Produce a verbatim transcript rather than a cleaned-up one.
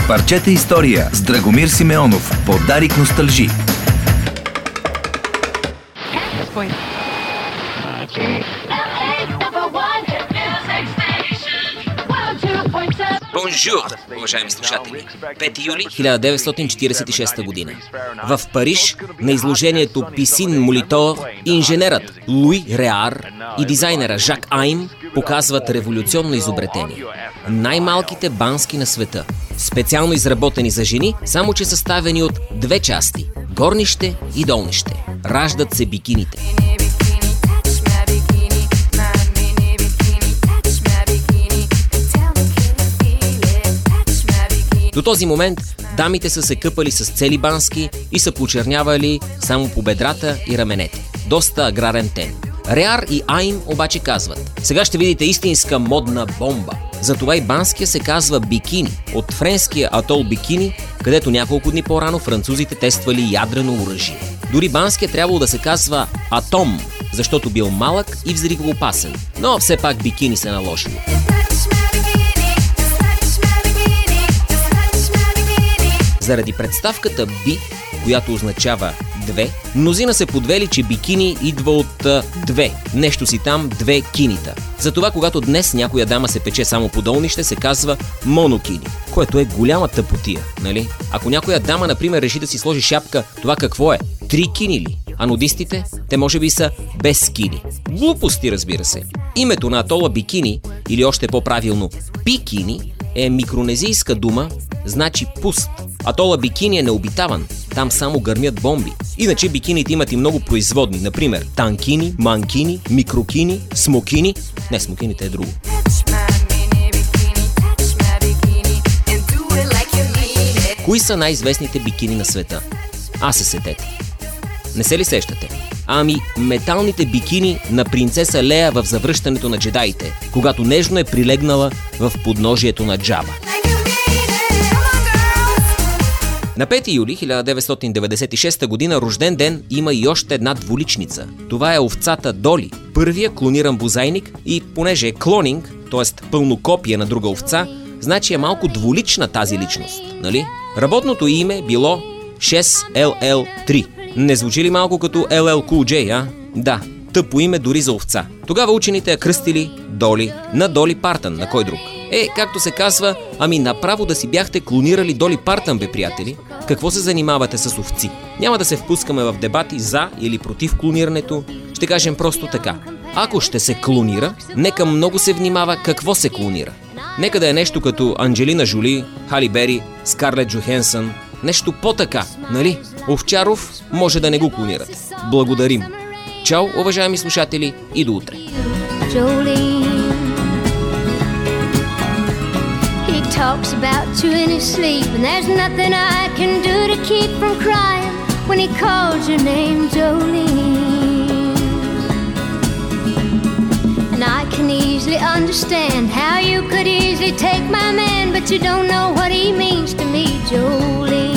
Парчета история с Драгомир Симеонов. Подарик носталжи. Бонжур, уважаеми слушатели! пети юли хиляда деветстотин четиридесет и шеста година. В Париж на изложението Писин Молитор инженерът Луи Реар и дизайнера Жак Айм показват революционно изобретение. Най-малките бански на света. Специално изработени за жени, само че съставени от две части – горнище и долнище. Раждат се бикините. До този момент дамите са се къпали с цели бански и са почернявали само по бедрата и раменете. Доста аграрен тен. Реар и Айм обаче казват: сега ще видите истинска модна бомба. Затова и банския се казва бикини, от френския атол Бикини, където няколко дни по-рано французите тествали ядрено оръжие. Дори банския трябвало да се казва атом, защото бил малък и взривоопасен. Но все пак бикини се наложило. Заради представката би, която означава две, мнозина се подвели, че бикини идва от а, две. Нещо си там, две кинита. Затова, когато днес някоя дама се пече само по долнище, се казва монокини, което е голяма тъпотия, нали? Ако някоя дама, например, реши да си сложи шапка, това какво е? Три кини ли? А нудистите? Те може би са без кини. Глупости, разбира се. Името на атола Бикини, или още по-правилно Пикини, е микронезийска дума, значи пуст. Атола Бикини е необитаван. Там само гърмят бомби. Иначе бикините имат и много производни. Например, танкини, манкини, микрокини, смокини. Не, смокините е друго. Кои са най-известните бикини на света? А се сетете. Не се ли сещате? Ами, металните бикини на принцеса Лея в Завръщането на джедаите, когато нежно е прилегнала в подножието на Джаба. На пети юли хиляда деветстотин деветдесет и шеста година рожден ден има и още една двуличница. Това е овцата Доли, първия клониран бозайник, и понеже е клонинг, т.е. пълно копие на друга овца, значи е малко двулична тази личност, нали? Работното име било шест ел ел три. Не звучи ли малко като ел ел Cool J, а? Да, тъпо име дори за овца. Тогава учените я кръстили Доли на Доли Партън, на кой друг? Е, както се казва, ами направо да си бяхте клонирали Доли Партън, бе, приятели. Какво се занимавате с овци? Няма да се впускаме в дебати за или против клонирането. Ще кажем просто така. Ако ще се клонира, нека много се внимава какво се клонира. Нека да е нещо като Анджелина Жоли, Хали Бери, Скарлет Джохенсън. Нещо по-така, нали? Овчаров може да не го клонирате. Благодарим. Чао, уважаеми слушатели, и до утре. Talks about you in his sleep, and there's nothing I can do to keep from crying when he calls your name, Jolene. And I can easily understand how you could easily take my man, but you don't know what he means to me, Jolene.